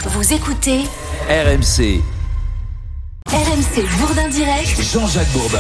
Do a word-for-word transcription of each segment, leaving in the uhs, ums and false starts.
Vous écoutez R M C. R M C Bourdin Direct. Jean-Jacques Bourdin.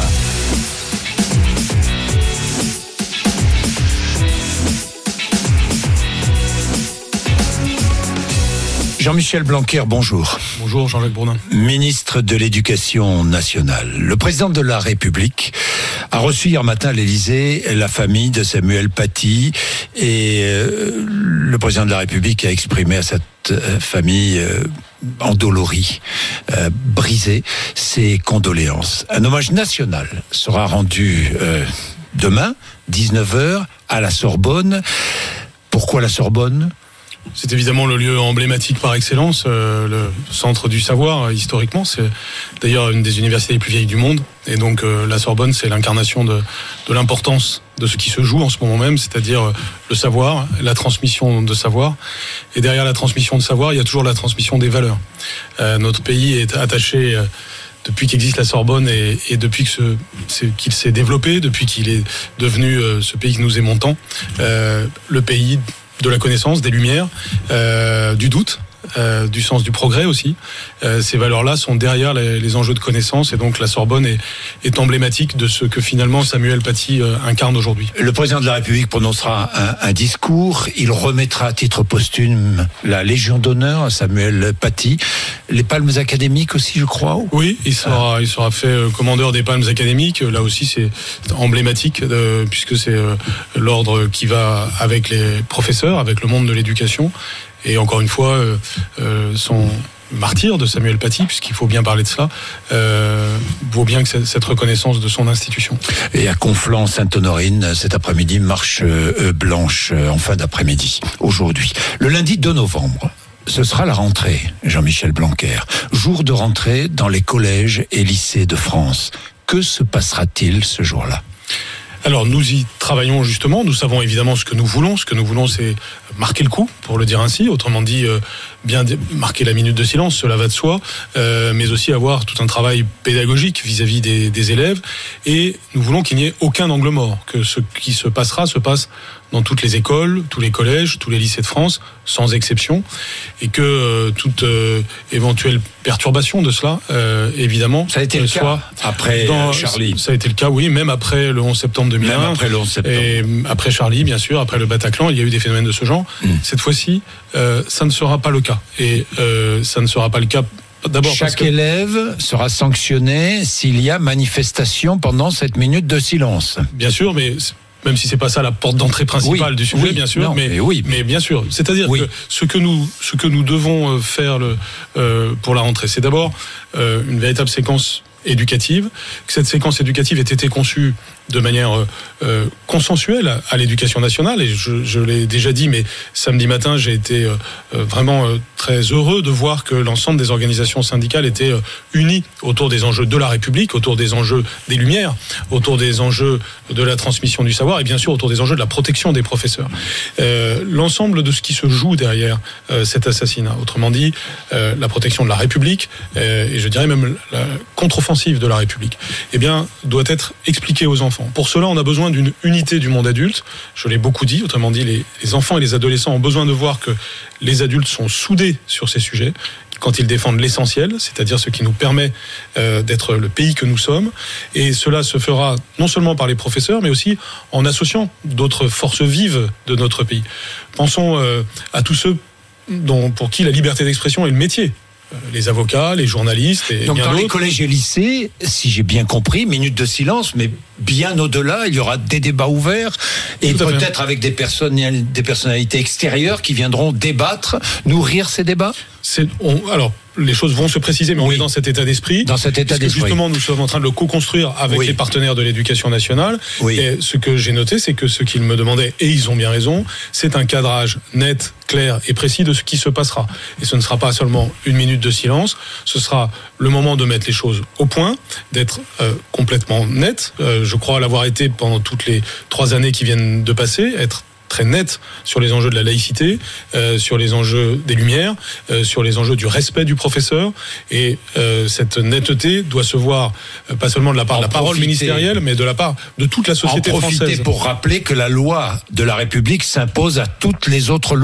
Jean-Michel Blanquer, bonjour. Bonjour Jean-Jacques Bourdin. Ministre de l'Éducation nationale. Le président de la République a reçu hier matin à l'Élysée la famille de Samuel Paty et euh, le président de la République a exprimé à cette euh, famille euh, endolorie, euh, brisée, ses condoléances. Un hommage national sera rendu euh, demain, dix-neuf heures, à la Sorbonne. Pourquoi la Sorbonne ? C'est évidemment le lieu emblématique par excellence, euh, le centre du savoir, euh, historiquement. C'est d'ailleurs une des universités les plus vieilles du monde. Et donc euh, la Sorbonne, c'est l'incarnation de, de l'importance de ce qui se joue en ce moment même, c'est-à-dire euh, le savoir, la transmission de savoir. Et derrière la transmission de savoir, il y a toujours la transmission des valeurs. Euh, notre pays est attaché... Euh, depuis qu'existe la Sorbonne et, et depuis que ce, c'est, qu'il s'est développé, depuis qu'il est devenu euh, ce pays que nous aimons tant, euh, le pays de la connaissance, des lumières, euh, du doute, euh, du sens du progrès aussi. Euh, ces valeurs-là sont derrière les, les enjeux de connaissance et donc la Sorbonne est, est emblématique de ce que finalement Samuel Paty euh, incarne aujourd'hui. Le président de la République prononcera un, un discours, il remettra à titre posthume la Légion d'honneur à Samuel Paty, les palmes académiques aussi je crois. Oui, il sera, ah. il sera fait euh, commandeur des palmes académiques, là aussi c'est emblématique euh, puisque c'est euh, l'ordre qui va avec les professeurs, avec le monde de l'éducation. Et encore une fois, euh, euh, son martyr de Samuel Paty, puisqu'il faut bien parler de cela, euh, vaut bien que cette reconnaissance de son institution. Et à Conflans-Sainte-Honorine, cet après-midi, marche euh, blanche euh, en fin d'après-midi, aujourd'hui. Le lundi deux novembre, ce sera la rentrée, Jean-Michel Blanquer. Jour de rentrée dans les collèges et lycées de France. Que se passera-t-il ce jour-là ? Alors nous y travaillons justement, nous savons évidemment ce que nous voulons, ce que nous voulons c'est marquer le coup, pour le dire ainsi, autrement dit euh, bien marquer la minute de silence, cela va de soi, euh, mais aussi avoir tout un travail pédagogique vis-à-vis des, des élèves, et nous voulons qu'il n'y ait aucun angle mort, que ce qui se passera se passe dans toutes les écoles, tous les collèges, tous les lycées de France, sans exception, et que euh, toute euh, éventuelle perturbation de cela, euh, évidemment, ça a été le soit cas après dans, Charlie. Ça a été le cas, oui, même après le onze septembre deux mille un, même après le onze septembre. Et après Charlie, bien sûr, après le Bataclan, il y a eu des phénomènes de ce genre. Mmh. Cette fois-ci, euh, ça ne sera pas le cas, et euh, ça ne sera pas le cas. D'abord, chaque que... élève sera sanctionné s'il y a manifestation pendant cette minute de silence. Bien sûr, mais même si c'est pas ça la porte d'entrée principale oui, du sujet, oui, bien sûr, non, mais, mais oui, mais bien sûr. C'est-à-dire oui. que ce que nous, ce que nous devons faire le, euh, pour la rentrée, c'est d'abord euh, une véritable séquence éducative, que cette séquence éducative ait été conçue de manière euh, consensuelle à l'éducation nationale, et je, je l'ai déjà dit, mais samedi matin, j'ai été euh, vraiment euh, très heureux de voir que l'ensemble des organisations syndicales étaient euh, unies autour des enjeux de la République, autour des enjeux des Lumières, autour des enjeux de la transmission du savoir, et bien sûr autour des enjeux de la protection des professeurs. Euh, l'ensemble de ce qui se joue derrière euh, cet assassinat, autrement dit, euh, la protection de la République, euh, et je dirais même la contre-offensive de la République, eh bien, doit être expliquée aux enfants. Pour cela, on a besoin d'une unité du monde adulte. Je l'ai beaucoup dit, autrement dit, les, les enfants et les adolescents ont besoin de voir que les adultes sont soudés sur ces sujets, quand ils défendent l'essentiel, c'est-à-dire ce qui nous permet euh, d'être le pays que nous sommes. Et cela se fera non seulement par les professeurs, mais aussi en associant d'autres forces vives de notre pays. Pensons euh, à tous ceux dont, pour qui la liberté d'expression est le métier. Les avocats, les journalistes et donc bien dans d'autres. Les collèges et lycées, si j'ai bien compris, minute de silence, mais bien au-delà, il y aura des débats ouverts et Tout peut-être avec des, personnes, des personnalités extérieures qui viendront débattre, nourrir ces débats. C'est, on, alors, les choses vont se préciser, mais oui. On est dans cet état d'esprit. Dans cet état d'esprit. Justement, nous sommes en train de le co-construire avec oui. les partenaires de l'éducation nationale. Oui. Et ce que j'ai noté, c'est que ce qu'ils me demandaient, et ils ont bien raison, c'est un cadrage net, clair et précis de ce qui se passera. Et ce ne sera pas seulement une minute de silence, ce sera le moment de mettre les choses au point, d'être euh, complètement net. Euh, je crois l'avoir été pendant toutes les trois années qui viennent de passer, être très net sur les enjeux de la laïcité, euh, sur les enjeux des Lumières, euh, sur les enjeux du respect du professeur. Et euh, cette netteté doit se voir euh, pas seulement de la part en de la parole ministérielle, mais de la part de toute la société en profiter française. Pour rappeler que la loi de la République s'impose à toutes les autres lois.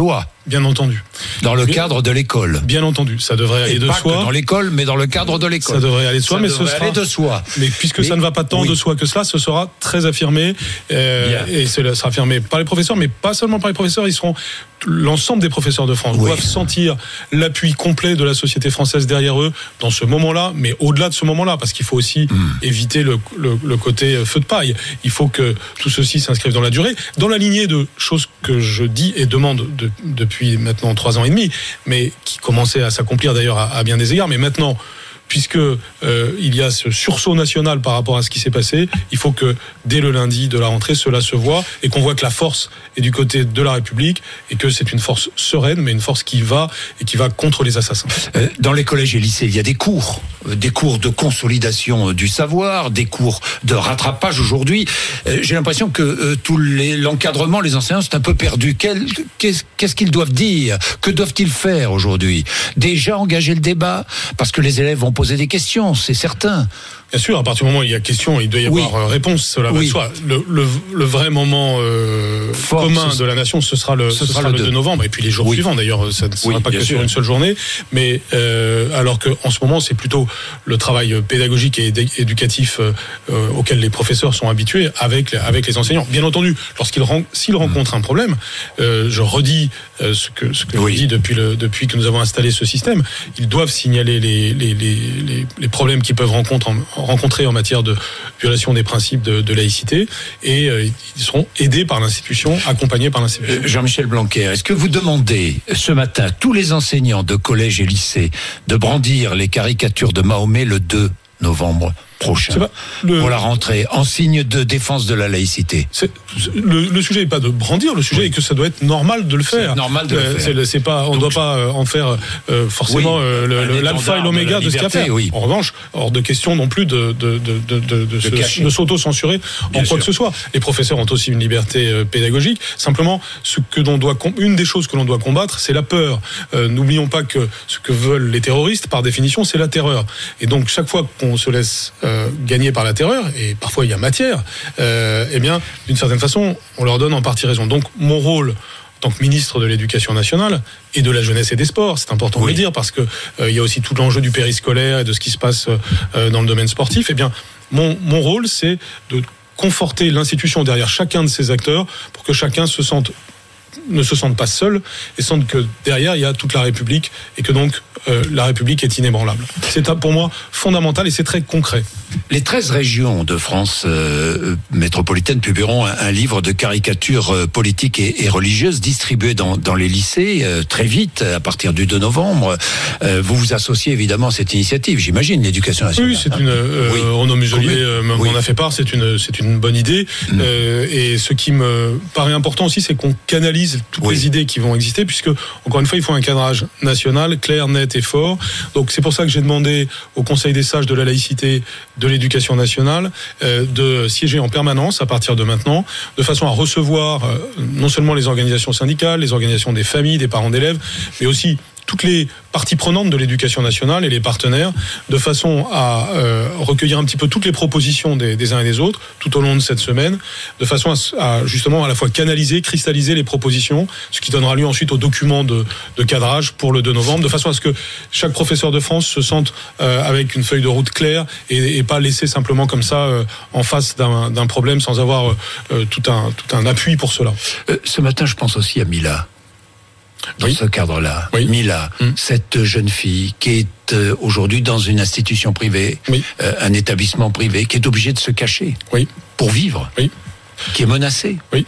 Bien entendu. Dans le bien, cadre de l'école. Bien entendu, ça devrait aller Et de pas soi. Que dans l'école, mais dans le cadre de l'école. Ça devrait aller de soi, ça mais ce sera aller de soi. Mais puisque mais, ça ne va pas tant oui. de soi que cela, ce sera très affirmé euh, et cela sera affirmé par les professeurs, mais pas seulement par les professeurs. Ils seront l'ensemble des professeurs de France oui. doivent sentir l'appui complet de la société française derrière eux dans ce moment-là, mais au-delà de ce moment-là, parce qu'il faut aussi mmh. éviter le, le, le côté feu de paille. Il faut que tout ceci s'inscrive dans la durée, dans la lignée de choses que je dis et demande de, depuis maintenant trois ans et demi, mais qui commençaient à s'accomplir d'ailleurs à, à bien des égards, mais maintenant, puisque euh, il y a ce sursaut national par rapport à ce qui s'est passé, il faut que dès le lundi de la rentrée, cela se voit et qu'on voit que la force est du côté de la République et que c'est une force sereine, mais une force qui va et qui va contre les assassins. Euh, dans les collèges et lycées, il y a des cours, des cours de consolidation du savoir, des cours de rattrapage aujourd'hui. Euh, j'ai l'impression que euh, tout les, l'encadrement, les enseignants, c'est un peu perdu. Quel, qu'est-ce, qu'est-ce qu'ils doivent dire ? Que doivent-ils faire aujourd'hui ? Déjà engager le débat, parce que les élèves vont poser des questions, c'est certain. Bien sûr, à partir du moment où il y a question, il doit y avoir oui. réponse, cela va oui. de soi. Le, le, le vrai moment euh, commun de la nation, ce sera le, ce ce sera sera le deux novembre, et puis les jours oui. suivants d'ailleurs, ça ne sera oui, pas que sûr. sur une seule journée, mais euh, alors qu'en ce moment, c'est plutôt le travail pédagogique et éducatif euh, euh, auquel les professeurs sont habitués avec, avec les enseignants. Bien entendu, lorsqu'ils s'ils rencontrent un problème, euh, je redis euh, ce que, ce que oui. je dis depuis, le, depuis que nous avons installé ce système, ils doivent signaler les, les, les, les, les problèmes qu'ils peuvent rencontrer en, rencontrés en matière de violation des principes de, de laïcité et euh, ils seront aidés par l'institution, accompagnés par l'institution. Jean-Michel Blanquer, est-ce que vous demandez ce matin tous les enseignants de collège et lycée de brandir les caricatures de Mahomet le deux novembre prochain pas, le... pour la rentrée, en signe de défense de la laïcité? C'est, le, le sujet n'est pas de brandir, le sujet oui. est que ça doit être normal de le faire. C'est normal de euh, le faire. C'est, c'est pas, on ne doit pas en faire euh, forcément oui, euh, le, le, l'alpha et l'oméga de, de ce qu'il y a à faire. Oui. En revanche, hors de question non plus de, de, de, de, de, de, de, se, de s'auto-censurer Bien en sûr. quoi que ce soit. Les professeurs ont aussi une liberté euh, pédagogique. Simplement, ce que l'on doit, une des choses que l'on doit combattre, c'est la peur. Euh, n'oublions pas que ce que veulent les terroristes, par définition, c'est la terreur. Et donc, chaque fois qu'on se laisse euh, gagner par la terreur, et parfois il y a matière, euh, eh bien, d'une certaine façon, on leur donne en partie raison. Donc, mon rôle en tant que ministre de l'Éducation nationale et de la jeunesse et des sports, c'est important oui. de le dire, parce que euh, il y a aussi tout l'enjeu du périscolaire et de ce qui se passe euh, dans le domaine sportif. Eh bien, mon, mon rôle, c'est de conforter l'institution derrière chacun de ces acteurs pour que chacun se sente ne se sentent pas seuls et sentent que derrière il y a toute la République et que donc euh, la République est inébranlable. C'est pour moi fondamental et c'est très concret. Les treize régions de France euh, métropolitaine publieront un, un livre de caricatures euh, politiques et, et religieuses distribué dans, dans les lycées euh, très vite, à partir du deux novembre. Euh, vous vous associez évidemment à cette initiative, j'imagine, l'Éducation nationale. Oui, c'est une. Euh, oui. Renaud Muselier euh, m'en oui. a fait part. C'est une, c'est une bonne idée. Mmh. Euh, et ce qui me paraît important aussi, c'est qu'on canalise toutes oui. les idées qui vont exister, puisque encore une fois, il faut un cadrage national clair, net et fort. Donc c'est pour ça que j'ai demandé au Conseil des sages de la laïcité, de l'Éducation nationale, euh, de siéger en permanence à partir de maintenant, de façon à recevoir euh, non seulement les organisations syndicales, les organisations des familles, des parents d'élèves, mais aussi toutes les parties prenantes de l'éducation nationale et les partenaires, de façon à euh, recueillir un petit peu toutes les propositions des, des uns et des autres tout au long de cette semaine, de façon à, à justement à la fois canaliser, cristalliser les propositions, ce qui donnera lieu ensuite au document de, de cadrage pour le deux novembre, de façon à ce que chaque professeur de France se sente euh, avec une feuille de route claire et, et pas laissé simplement comme ça euh, en face d'un, d'un problème sans avoir euh, tout, un, tout un appui pour cela. Euh, ce matin, je pense aussi à Mila. Dans oui. ce cadre-là, oui. Mila, mmh. cette jeune fille qui est euh, aujourd'hui dans une institution privée, oui. euh, un établissement privé, qui est obligée de se cacher oui. pour vivre, oui. qui est menacée. Oui.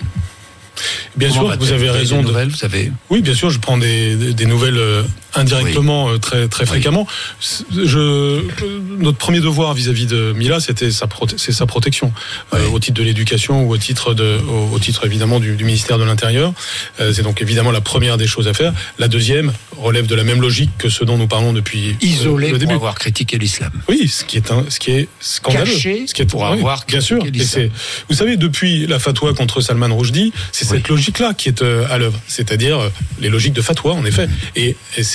Bien Comment sûr, vous avez raison. De... Nouvelles, vous avez... Oui, bien sûr, je prends des, des, des nouvelles euh, indirectement oui. euh, très, très fréquemment. Oui. Je, euh, notre premier devoir vis-à-vis de Mila, c'était sa, prote- c'est sa protection, oui. euh, au titre de l'éducation ou au titre, de, au, au titre évidemment du, du ministère de l'Intérieur. Euh, c'est donc évidemment la première des choses à faire. La deuxième relève de la même logique que ce dont nous parlons depuis Isolé euh, le début. Pour avoir critiqué l'islam. Oui, ce qui est, un, ce qui est scandaleux. Caché ce qui est, pour oui, avoir bien sûr. critiqué l'islam. Et c'est, vous savez, depuis la fatwa contre Salman Rushdie, c'est oui. cette logique-là qui est euh, à l'œuvre. C'est-à-dire euh, les logiques de fatwa, en effet. Mmh. Et, et c'est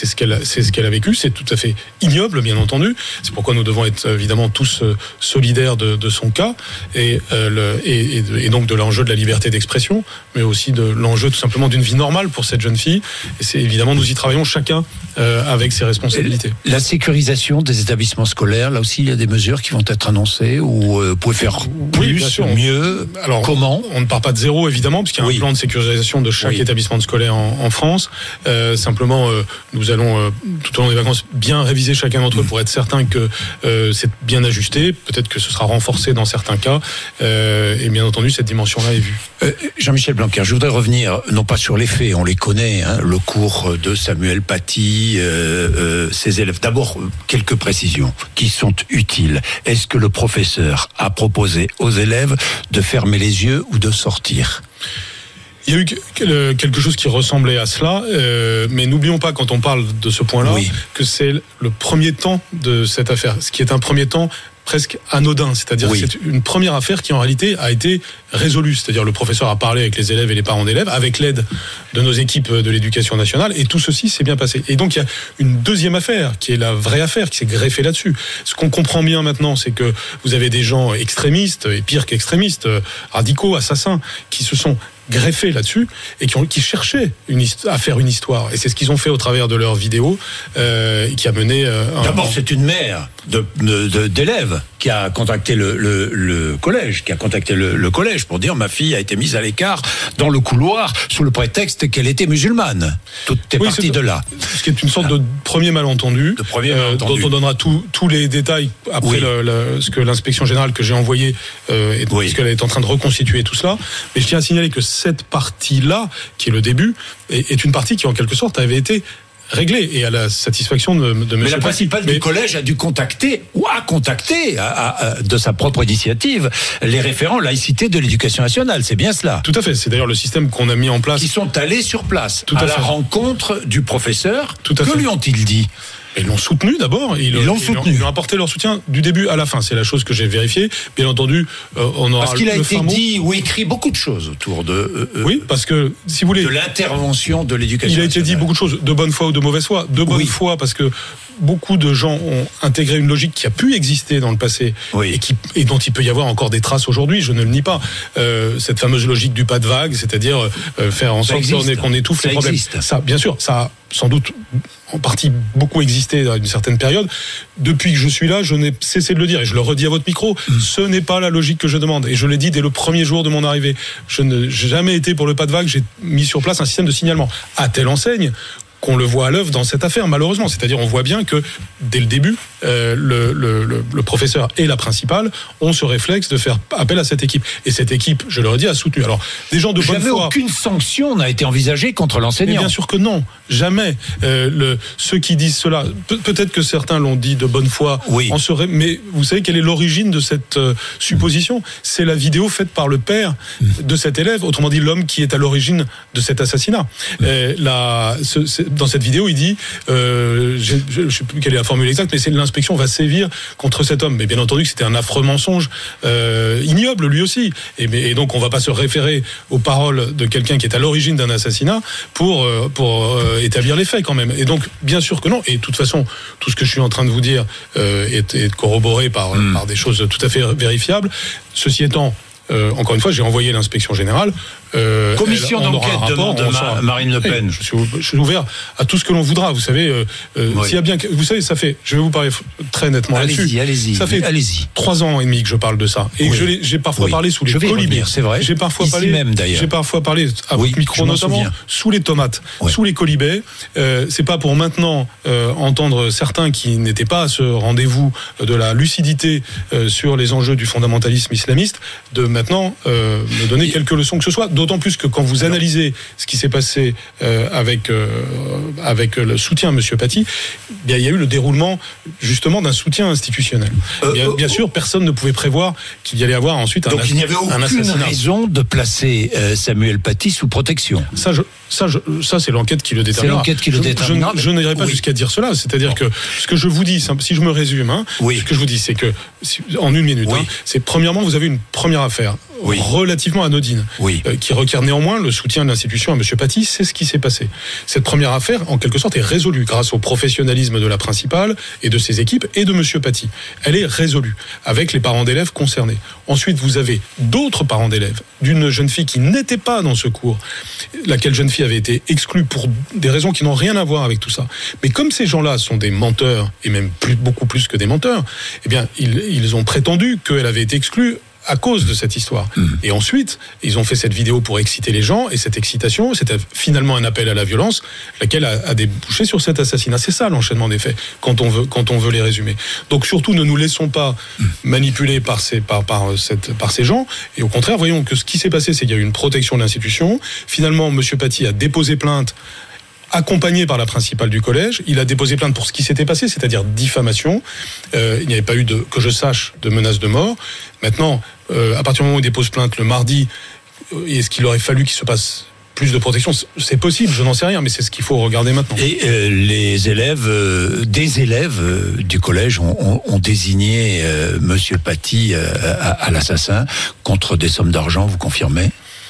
c'est ce qu'elle, c'est ce qu'elle a vécu. C'est tout à fait ignoble, bien entendu. C'est pourquoi nous devons être évidemment tous euh, solidaires de, de son cas et, euh, le, et, et, de, et donc de l'enjeu de la liberté d'expression, mais aussi de l'enjeu tout simplement d'une vie normale pour cette jeune fille. Et c'est évidemment, nous y travaillons chacun euh, avec ses responsabilités. La sécurisation des établissements scolaires, là aussi, il y a des mesures qui vont être annoncées ou euh, vous pouvez faire plus, oui, bien sûr. mieux. Alors, comment ? On ne part pas de zéro, évidemment, puisqu'il y a oui. un plan de sécurisation de chaque oui. établissement scolaire en, en France. Euh, simplement, euh, nous allons, euh, tout au long des vacances, bien réviser chacun d'entre eux mmh. pour être certain que euh, c'est bien ajusté. Peut-être que ce sera renforcé dans certains cas. Euh, et bien entendu, cette dimension-là est vue. Euh, Jean-Michel Blanquer, je voudrais revenir, non pas sur les faits, on les connaît, hein, le cours de Samuel Paty, euh, euh, ses élèves. D'abord, quelques précisions qui sont utiles. Est-ce que le professeur a proposé aux élèves de fermer les yeux ou de sortir ? Il y a eu quelque chose qui ressemblait à cela, euh, mais n'oublions pas, quand on parle de ce point-là, oui. que c'est le premier temps de cette affaire. Ce qui est un premier temps presque anodin, c'est-à-dire oui. que c'est une première affaire qui en réalité a été résolue, c'est-à-dire le professeur a parlé avec les élèves et les parents d'élèves, avec l'aide de nos équipes de l'éducation nationale, et tout ceci s'est bien passé. Et donc il y a une deuxième affaire, qui est la vraie affaire, qui s'est greffée là-dessus. Ce qu'on comprend bien maintenant, c'est que vous avez des gens extrémistes, et pire qu'extrémistes, radicaux, assassins, qui se sont greffés là-dessus et qui, ont, qui cherchaient une hist- à faire une histoire. Et c'est ce qu'ils ont fait au travers de leurs vidéos euh, qui a mené... Euh, un, D'abord, un... c'est une mère de, de, de, d'élèves qui a contacté le, le, le collège, qui a contacté le, le collège pour dire ma fille a été mise à l'écart dans le couloir sous le prétexte qu'elle était musulmane. Tout est oui, parti c'est, de là. Ce qui est une sorte de premier malentendu, de premier malentendu. Euh, dont on donnera tout, tous les détails après oui. le, le, ce que l'inspection générale que j'ai envoyée, euh, est, oui. parce qu'elle est en train de reconstituer tout cela. Mais je tiens à signaler que cette partie-là, qui est le début, est, est une partie qui en quelque sorte avait été réglée et à la satisfaction de, de M. Mais la principale mais... du collège a dû contacter ou a contacté à, à, à, de sa propre initiative les référents laïcité de l'éducation nationale. C'est bien cela. Tout à fait. C'est d'ailleurs le système qu'on a mis en place. Qui sont allés sur place Tout à, à fait. la rencontre du professeur. Tout à que fait. lui ont-ils dit ? Ils l'ont soutenu d'abord. Ils, ils l'ont ils soutenu. Ils ont apporté leur soutien du début à la fin. C'est la chose que j'ai vérifiée. Bien entendu, euh, on aura parce qu'il a le été fin dit ou écrit beaucoup de choses autour de. Euh, oui, parce que si vous voulez. De l'intervention de l'éducation. Il a nationale. été dit beaucoup de choses, de bonne foi ou de mauvaise foi. De bonne oui. foi parce que beaucoup de gens ont intégré une logique qui a pu exister dans le passé oui. et, qui, et dont il peut y avoir encore des traces aujourd'hui. Je ne le nie pas. Euh, cette fameuse logique du pas de vague, c'est-à-dire euh, faire en sorte qu'on, est, qu'on étouffe ça les problèmes. Existe. Ça, bien sûr, ça a sans doute en partie beaucoup existé à une certaine période. Depuis que je suis là, je n'ai cessé de le dire et je le redis à votre micro, mmh. ce n'est pas la logique que je demande. Et je l'ai dit dès le premier jour de mon arrivée. Je n'ai jamais été pour le pas de vague, j'ai mis sur place un système de signalement. À telle enseigne qu'on le voit à l'œuvre dans cette affaire, malheureusement. C'est-à-dire, on voit bien que, dès le début, euh, le, le, le, le professeur et la principale ont ce réflexe de faire appel à cette équipe. Et cette équipe, je le redis, a soutenu. Alors, des gens de bonne Jamais foi... aucune sanction n'a été envisagée contre l'enseignant. Mais bien sûr que non, jamais. Euh, le, ceux qui disent cela, pe- peut-être que certains l'ont dit de bonne foi, oui. en serait, mais vous savez quelle est l'origine de cette euh, supposition ? C'est la vidéo faite par le père de cet élève, autrement dit l'homme qui est à l'origine de cet assassinat. Euh, la, ce, c'est, dans cette vidéo, il dit, euh, je ne sais plus quelle est la formule exacte, mais c'est l'inspection va sévir contre cet homme. Mais bien entendu que c'était un affreux mensonge, euh, ignoble lui aussi. Et, et donc on ne va pas se référer aux paroles de quelqu'un qui est à l'origine d'un assassinat pour, euh, pour euh, établir les faits quand même. Et donc bien sûr que non. Et de toute façon, tout ce que je suis en train de vous dire euh, est, est corroboré par, mmh. par des choses tout à fait vérifiables. Ceci étant, euh, encore une fois, j'ai envoyé l'inspection générale. Euh, Commission elle, d'enquête rapport, de, de Ma, Marine Le Pen. Je suis, je suis ouvert à tout ce que l'on voudra. Vous savez, euh, euh, oui. s'il y a bien, vous savez, ça fait. Je vais vous parler très nettement allez-y, là-dessus. Allez-y, ça fait allez-y. trois ans et demi que je parle de ça. Et oui. je l'ai, j'ai parfois oui. parlé sous les colibés. C'est vrai. J'ai parfois Ici parlé. Même, d'ailleurs. J'ai parfois parlé à oui, votre micro notamment souviens. Sous les tomates, oui. sous les colibés. Euh, c'est pas pour maintenant euh, entendre certains qui n'étaient pas à ce rendez-vous de la lucidité euh, sur les enjeux du fondamentalisme islamiste de maintenant euh, me donner et quelques leçons que ce soit. D'autant plus que quand vous analysez ce qui s'est passé euh, avec euh, avec le soutien à M. Paty, bien, il y a eu le déroulement justement d'un soutien institutionnel. Euh, bien, bien sûr, personne ne pouvait prévoir qu'il y allait avoir ensuite un, donc ass- il n'y avait un aucune assassinat. raison de placer euh, Samuel Paty sous protection. Ça, je, Ça, je, ça c'est l'enquête qui le détermine. C'est l'enquête qui le déterminera. Je, je, je n'irai pas oui. jusqu'à dire cela. C'est-à-dire bon. que ce que je vous dis, si je me résume, hein, oui. ce que je vous dis, c'est que en une minute, oui. hein, c'est premièrement, vous avez une première affaire oui. relativement anodine, oui. euh, qui requiert néanmoins le soutien de l'institution à M. Paty. C'est ce qui s'est passé. Cette première affaire, en quelque sorte, est résolue grâce au professionnalisme de la principale et de ses équipes et de M. Paty. Elle est résolue avec les parents d'élèves concernés. Ensuite, vous avez d'autres parents d'élèves d'une jeune fille qui n'était pas dans ce cours, laquelle jeune fille avait été exclue pour des raisons qui n'ont rien à voir avec tout ça. Mais comme ces gens-là sont des menteurs, et même plus, beaucoup plus que des menteurs, eh bien, ils, ils ont prétendu qu'elle avait été exclue à cause de cette histoire. Mmh. Et ensuite, ils ont fait cette vidéo pour exciter les gens, et cette excitation, c'était finalement un appel à la violence, laquelle a, a débouché sur cet assassinat. C'est ça l'enchaînement des faits, quand on veut, quand on veut les résumer. Donc surtout, ne nous laissons pas mmh. manipuler par ces, par, par, cette, par ces gens, et au contraire, voyons que ce qui s'est passé, c'est qu'il y a eu une protection de l'institution. Finalement, M. Paty a déposé plainte, accompagné par la principale du collège. Il a déposé plainte pour ce qui s'était passé, c'est-à-dire diffamation. Euh, il n'y avait pas eu, de, que je sache, de menace de mort. Maintenant, euh, à partir du moment où il dépose plainte le mardi, est-ce qu'il aurait fallu qu'il se passe plus de protection ? C'est possible, je n'en sais rien, mais c'est ce qu'il faut regarder maintenant. Et euh, les élèves, euh, des élèves euh, du collège ont, ont, ont désigné euh, Monsieur Paty euh, à, à l'assassin contre des sommes d'argent, vous confirmez ?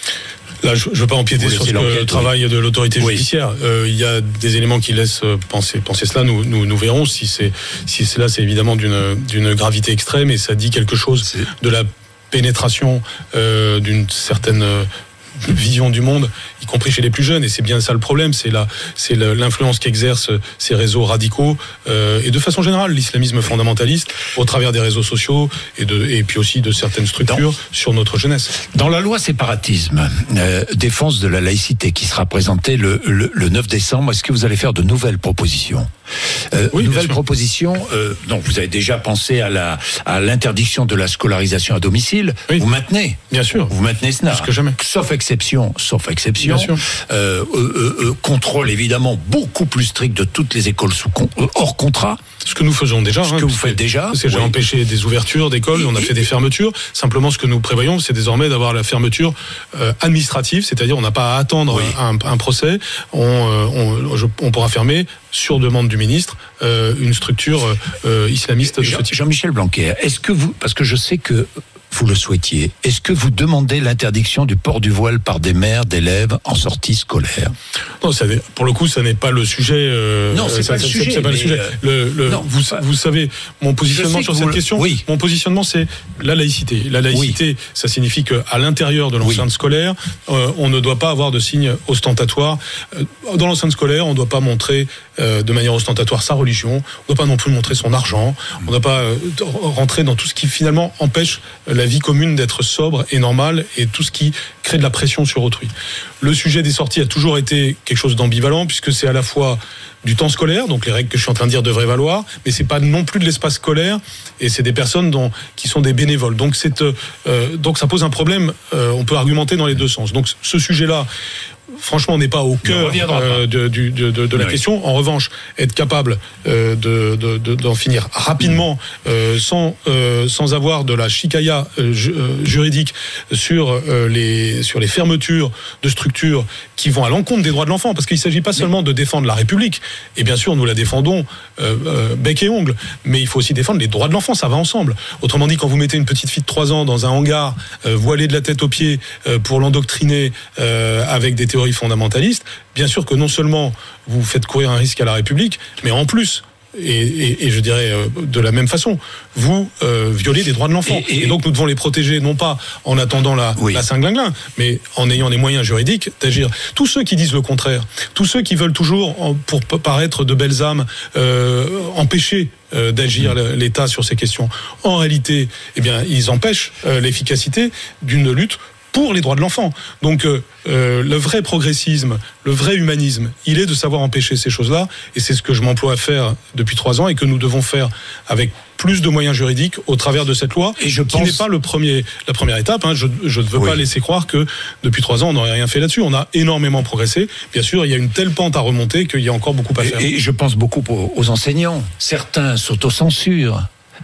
Là, je ne veux pas empiéter sur le travail oui. de l'autorité judiciaire. Il oui. euh, y a des éléments qui laissent penser, penser cela. Nous, nous, nous verrons si c'est si cela, c'est évidemment d'une, d'une gravité extrême et ça dit quelque chose c'est... de la pénétration euh, d'une certaine euh, vision du monde, y compris chez les plus jeunes. Et c'est bien ça le problème, c'est la, c'est l'influence qu'exercent ces réseaux radicaux euh, et de façon générale l'islamisme fondamentaliste au travers des réseaux sociaux et, de, et puis aussi de certaines structures dans, sur notre jeunesse. Dans la loi séparatisme, euh, défense de la laïcité qui sera présentée le, le, le neuf décembre, est-ce que vous allez faire de nouvelles propositions ? Euh, oui, nouvelles propositions, euh, donc vous avez déjà pensé à la à l'interdiction de la scolarisation à domicile. Oui. Vous maintenez, bien sûr, vous maintenez cela, plus que jamais. Sauf exception, sauf exception. Bien sûr. Euh, euh, euh, contrôle évidemment beaucoup plus strict de toutes les écoles sous con, euh, hors contrat. Ce que nous faisons déjà. Ce hein, que vous faites déjà. Parce que oui. j'ai empêché des ouvertures d'écoles, et, on a fait des fermetures. Simplement, ce que nous prévoyons, c'est désormais d'avoir la fermeture euh, administrative, c'est-à-dire on n'a pas à attendre oui. un, un procès. On, euh, on, je, on pourra fermer sur demande du ministre euh, une structure euh, islamiste de Jean, ce type. Jean-Michel Blanquer, est-ce que vous, parce que je sais que vous le souhaitiez, est-ce que vous demandez l'interdiction du port du voile par des mères d'élèves en sortie scolaire ? Non, ça, pour le coup, ça n'est pas le sujet. Euh, non, c'est ça, pas, ça, le sujet, c'est pas le sujet. Le, le, non, vous, pas. vous savez, mon positionnement sur cette le... question, oui. mon positionnement, c'est la laïcité. La laïcité, oui. ça signifie qu'à l'intérieur de l'enceinte oui. scolaire, euh, on ne doit pas avoir de signes ostentatoires. Dans l'enceinte scolaire, on ne doit pas montrer euh, de manière ostentatoire sa religion. On ne doit pas non plus montrer son argent. On ne doit pas euh, rentrer dans tout ce qui finalement empêche la vie commune d'être sobre et normale et tout ce qui crée de la pression sur autrui. Le sujet des sorties a toujours été quelque chose d'ambivalent puisque c'est à la fois du temps scolaire, donc les règles que je suis en train de dire devraient valoir, mais c'est pas non plus de l'espace scolaire et c'est des personnes dont, qui sont des bénévoles. Donc c'est euh, donc ça pose un problème. Euh, on peut argumenter dans les deux sens. Donc ce sujet-là, franchement, on n'est pas au cœur euh, de, de, de, de, de la oui. question. En revanche, être capable euh, de, de, de, d'en finir rapidement, euh, sans, euh, sans avoir de la chicaya euh, juridique sur, euh, les, sur les fermetures de structures qui vont à l'encontre des droits de l'enfant, parce qu'il ne s'agit pas seulement de défendre la République, et bien sûr, nous la défendons euh, euh, bec et ongle, mais il faut aussi défendre les droits de l'enfant, ça va ensemble. Autrement dit, quand vous mettez une petite fille de trois ans dans un hangar, euh, voilée de la tête aux pieds, euh, pour l'endoctriner euh, avec des théories fondamentalistes, bien sûr que non seulement vous faites courir un risque à la République, mais en plus, et, et, et je dirais euh, de la même façon, vous euh, violez des droits de l'enfant. Et, et, et donc nous devons les protéger, non pas en attendant la, oui. la Saint-Glinglin, mais en ayant les moyens juridiques d'agir. Tous ceux qui disent le contraire, tous ceux qui veulent toujours, en, pour paraître de belles âmes, euh, empêcher euh, d'agir mmh. l'État sur ces questions, en réalité, eh bien, ils empêchent euh, l'efficacité d'une lutte pour les droits de l'enfant. Donc euh, euh, le vrai progressisme, le vrai humanisme, il est de savoir empêcher ces choses-là, et c'est ce que je m'emploie à faire depuis trois ans et que nous devons faire avec plus de moyens juridiques au travers de cette loi, et je qui pense... n'est pas le premier, la première étape. Hein. Je, je ne veux oui. pas laisser croire que depuis trois ans on n'aurait rien fait là-dessus. On a énormément progressé. Bien sûr, il y a une telle pente à remonter qu'il y a encore beaucoup à faire. Et, et je pense beaucoup aux enseignants. Certains s'autocensurent.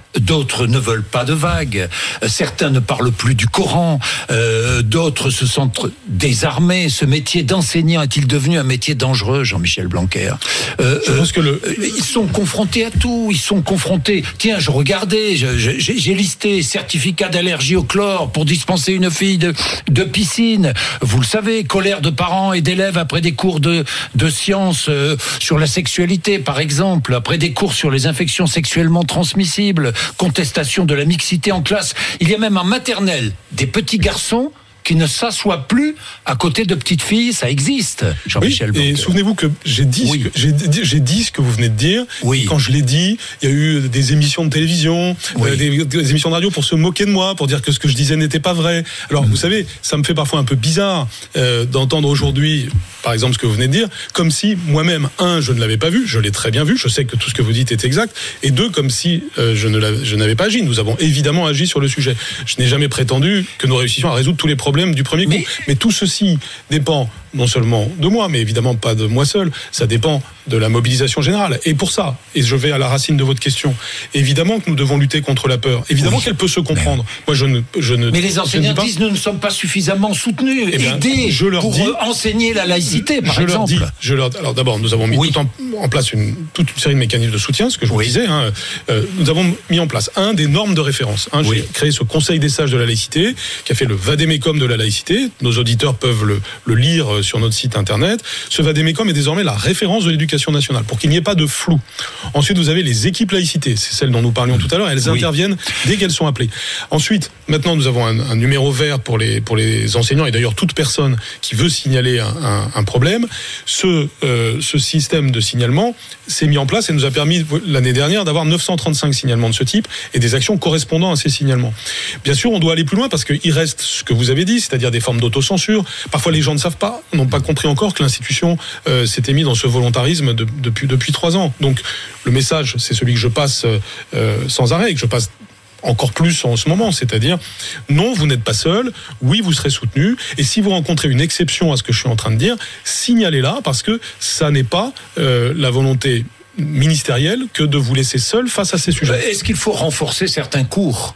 d'autres ne veulent pas de vagues, certains ne parlent plus du Coran, euh, d'autres se sentent désarmés. Ce métier d'enseignant est-il devenu un métier dangereux, Jean-Michel Blanquer? euh, Je pense que le... Ils sont confrontés à tout, ils sont confrontés... Tiens, je regardais, je, je, j'ai listé certificat d'allergie au chlore pour dispenser une fille de, de piscine. Vous le savez, colère de parents et d'élèves après des cours de, de sciences euh, sur la sexualité, par exemple, après des cours sur les infections sexuellement transmissibles, contestation de la mixité en classe. Il y a même en maternelle des petits garçons qui ne s'assoient plus à côté de petites filles. Ça existe, Jean-Michel Blanquer. Oui, et souvenez-vous que j'ai dit, oui. ce que, j'ai, j'ai dit ce que vous venez de dire. Oui. Quand je l'ai dit, il y a eu des émissions de télévision, oui. euh, des, des émissions de radio pour se moquer de moi, pour dire que ce que je disais n'était pas vrai. Alors, mmh. vous savez, ça me fait parfois un peu bizarre euh, d'entendre aujourd'hui, par exemple, ce que vous venez de dire, comme si moi-même, un, je ne l'avais pas vu, je l'ai très bien vu, je sais que tout ce que vous dites est exact, et deux, comme si euh, je, ne je n'avais pas agi. Nous avons évidemment agi sur le sujet. Je n'ai jamais prétendu que nous réussissions à résoudre tous les problèmes du premier coup. Mais, mais tout ceci dépend non seulement de moi, mais évidemment pas de moi seul, ça dépend de la mobilisation générale. Et pour ça, et je vais à la racine de votre question, évidemment que nous devons lutter contre la peur. Évidemment oui. qu'elle peut se comprendre. Mais... Moi, je ne, je ne. Mais les enseignants disent nous ne sommes pas suffisamment soutenus, eh bien, aidés je leur pour dis, enseigner la laïcité, par je exemple. Leur dis, je leur, alors d'abord, nous avons mis oui. tout en, en place une, toute une série de mécanismes de soutien, ce que je oui. vous disais. Hein, euh, nous avons mis en place un des normes de référence. Hein, oui. J'ai créé ce Conseil des sages de la laïcité, qui a fait le vadémécum de la laïcité. Nos auditeurs peuvent le, le lire sur notre site internet. Ce vadémécum est désormais la référence de l'éducation nationale, pour qu'il n'y ait pas de flou. Ensuite, vous avez les équipes laïcité, c'est celles dont nous parlions tout à l'heure, elles oui. interviennent dès qu'elles sont appelées. Ensuite, maintenant, nous avons un, un numéro vert pour les, pour les enseignants, et d'ailleurs toute personne qui veut signaler un, un, un problème. Ce, euh, ce système de signalement s'est mis en place et nous a permis, l'année dernière, d'avoir neuf cent trente-cinq signalements de ce type et des actions correspondant à ces signalements. Bien sûr, on doit aller plus loin parce qu'il reste ce que vous avez dit, c'est-à-dire des formes d'autocensure. Parfois, les gens ne savent pas, n'ont pas compris encore que l'institution euh, s'était mise dans ce volontarisme de, depuis, depuis trois ans. Donc, le message, c'est celui que je passe euh, sans arrêt et que je passe encore plus en ce moment, c'est-à-dire non, vous n'êtes pas seul, oui, vous serez soutenu, et si vous rencontrez une exception à ce que je suis en train de dire, signalez-la, parce que ça n'est pas euh, la volonté ministérielle que de vous laisser seul face à ces sujets. Est-ce qu'il faut renforcer certains cours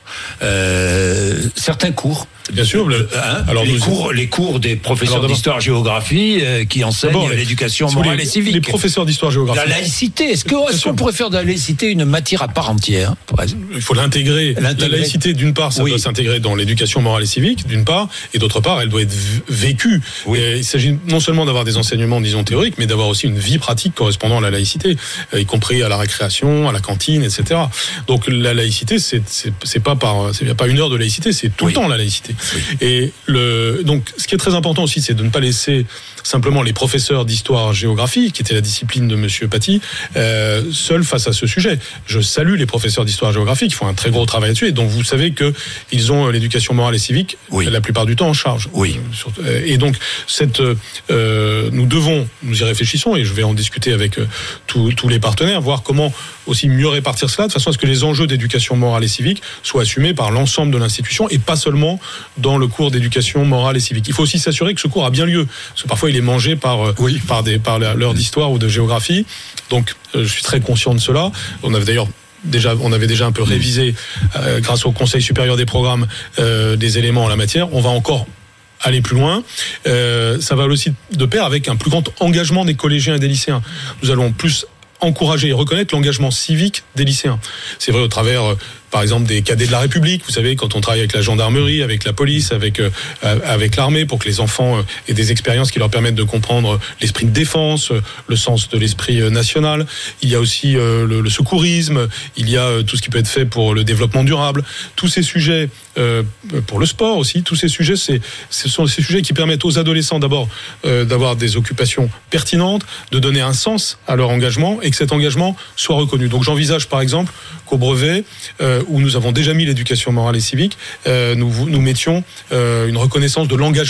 euh, certains cours Bien sûr. Le, hein Alors les, nous... cours, les cours des professeurs d'histoire-géographie euh, qui enseignent l'éducation morale les, et civique. Les professeurs d'histoire-géographie. La laïcité. Est-ce, que, est-ce qu'on pourrait faire de la laïcité une matière à part entière? Il faut l'intégrer. l'intégrer. La laïcité, d'une part, ça oui. doit s'intégrer dans l'éducation morale et civique, d'une part, et d'autre part, elle doit être vécue. Oui. Et il s'agit non seulement d'avoir des enseignements, disons, théoriques, mais d'avoir aussi une vie pratique correspondant à la laïcité, y compris à la récréation, à la cantine, et cetera. Donc la laïcité, c'est, c'est, c'est pas par, c'est pas une heure de laïcité, c'est tout oui. le temps la laïcité. Oui. Et le, donc, ce qui est très important aussi, c'est de ne pas laisser simplement les professeurs d'histoire-géographie, qui était la discipline de Monsieur Paty, euh, seuls face à ce sujet. Je salue les professeurs d'histoire-géographie qui font un très gros travail là-dessus, et dont vous savez que ils ont l'éducation morale et civique oui. la plupart du temps en charge. Oui. Et donc, cette, euh, nous devons, nous y réfléchissons, et je vais en discuter avec euh, tous, tous les partenaires, voir comment aussi mieux répartir cela, de façon à ce que les enjeux d'éducation morale et civique soient assumés par l'ensemble de l'institution, et pas seulement dans le cours d'éducation morale et civique. Il faut aussi s'assurer que ce cours a bien lieu, parce que parfois il est mangé par, oui. par, des, par l'heure d'histoire ou de géographie. Donc euh, je suis très conscient de cela. On avait d'ailleurs déjà, on avait déjà un peu révisé, euh, grâce au Conseil supérieur des programmes, euh, des éléments en la matière. On va encore aller plus loin. Euh, ça va aussi de pair avec un plus grand engagement des collégiens et des lycéens. Nous allons plus encourager et reconnaître l'engagement civique des lycéens. C'est vrai au travers, euh, par exemple, des cadets de la République. Vous savez, quand on travaille avec la gendarmerie, avec la police, avec euh, avec l'armée, pour que les enfants euh, aient des expériences qui leur permettent de comprendre l'esprit de défense, euh, le sens de l'esprit euh, national. Il y a aussi euh, le, le secourisme. Il y a euh, tout ce qui peut être fait pour le développement durable. Tous ces sujets, euh, pour le sport aussi, tous ces sujets, c'est, ce sont ces sujets qui permettent aux adolescents d'abord euh, d'avoir des occupations pertinentes, de donner un sens à leur engagement et que cet engagement soit reconnu. Donc j'envisage par exemple qu'au brevet, euh, où nous avons déjà mis l'éducation morale et civique, euh, nous, nous mettions euh, une reconnaissance de l'engagement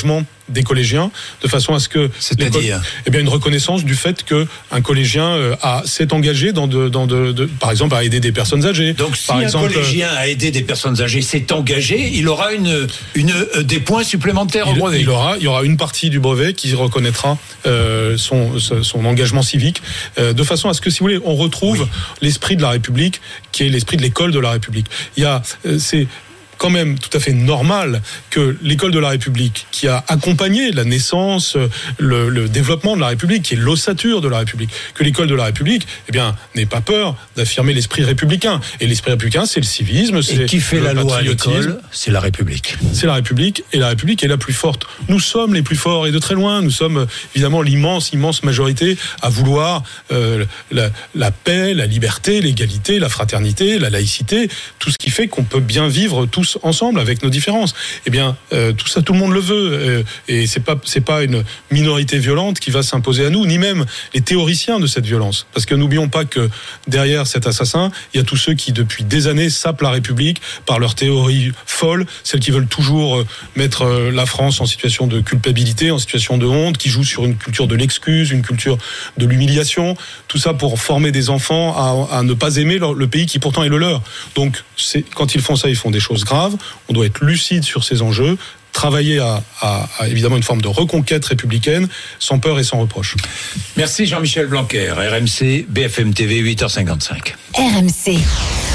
des collégiens, de façon à ce que... C'est-à-dire eh bien, une reconnaissance du fait qu'un collégien euh, a, s'est engagé, dans de, dans de, de, par exemple, à aider des personnes âgées. Donc, si par un exemple, collégien a aidé des personnes âgées, s'est engagé, il aura une, une, euh, des points supplémentaires au il, brevet. Il aura, il y aura une partie du brevet qui reconnaîtra euh, son, son engagement civique, euh, de façon à ce que, si vous voulez, on retrouve oui. l'esprit de la République, qui est l'esprit de l'école de la République. Il y a, euh, c'est quand même tout à fait normal que l'école de la République, qui a accompagné la naissance, le, le développement de la République, qui est l'ossature de la République, que l'école de la République, eh bien, n'ait pas peur d'affirmer l'esprit républicain. Et l'esprit républicain, c'est le civisme, c'est et qui fait le la loi à patriotisme. l'école, c'est la République. C'est la République, et la République est la plus forte. Nous sommes les plus forts, et de très loin, nous sommes évidemment l'immense, immense majorité à vouloir euh, la, la paix, la liberté, l'égalité, la fraternité, la laïcité, tout ce qui fait qu'on peut bien vivre tous ensemble avec nos différences. Eh bien, euh, tout ça, tout le monde le veut, euh, et c'est pas c'est pas une minorité violente qui va s'imposer à nous, ni même les théoriciens de cette violence. Parce que n'oublions pas que derrière cet assassin, il y a tous ceux qui depuis des années sapent la République par leurs théories folles, celles qui veulent toujours euh, mettre euh, la France en situation de culpabilité, en situation de honte, qui jouent sur une culture de l'excuse, une culture de l'humiliation. Tout ça pour former des enfants à, à ne pas aimer le, le pays qui pourtant est le leur. Donc, c'est, quand ils font ça, ils font des choses graves. On doit être lucide sur ces enjeux, travailler à, à, à évidemment une forme de reconquête républicaine, sans peur et sans reproche. Merci Jean-Michel Blanquer, R M C, B F M T V, huit heures cinquante-cinq. R M C.